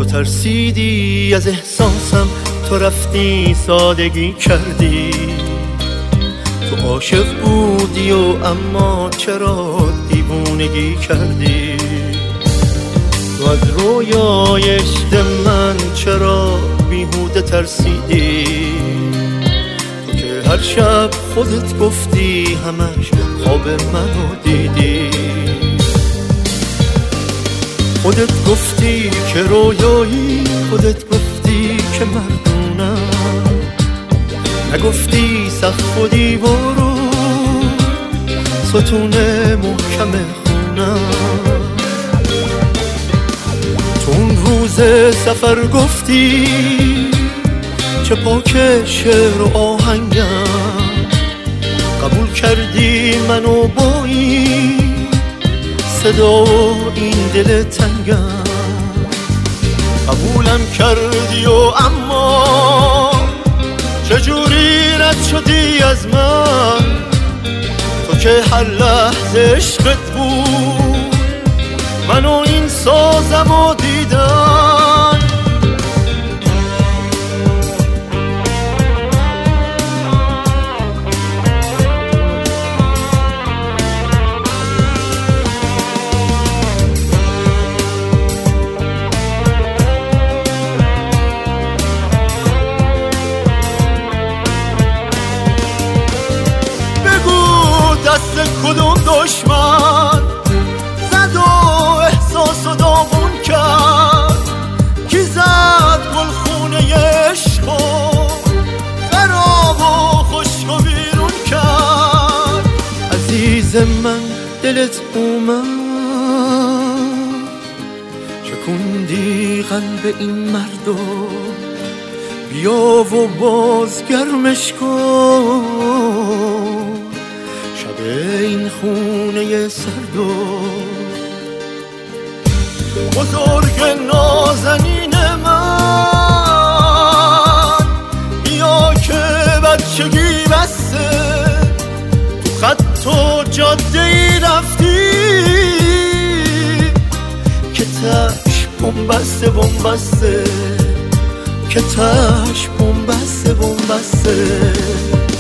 تو ترسیدی از احساسم، تو رفتی سادگی کردی. تو عاشق بودی و اما چرا دیوونگی کردی؟ تو از رویای عشق من چرا بیهوده ترسیدی؟ تو که هر شب خودت گفتی همش خواب منو دیدی. خودت گفتی که رویایی، خودت گفتی که مردونم، نگفتی سقف و دیوار و ستون محکم خونم. تو اون روز سفر گفتی چه پاک شعر و آهنگم، قبول کردی منو با این صدا و این دل تنگم. قبولم کردی و اما چجوری رد شدی از من؟ تو که هر لحظه عشقت بود منو این سازم و دیدن. دست کدوم دشمن زد و احساس و داغون کرد؟ کی زد گلخونه عشق و خراب و خشک و بیرون کرد؟ عزیز من دلت اومد، شکوندی قلب این مردو، بیا و باز گرمش کن شب این خونه سردو. بزرگ نازنین من بیا که بچگی بسته، تو خط و جاده ای رفتی که تش بومبسته بومبسته، که تش بومبسته بومبسته.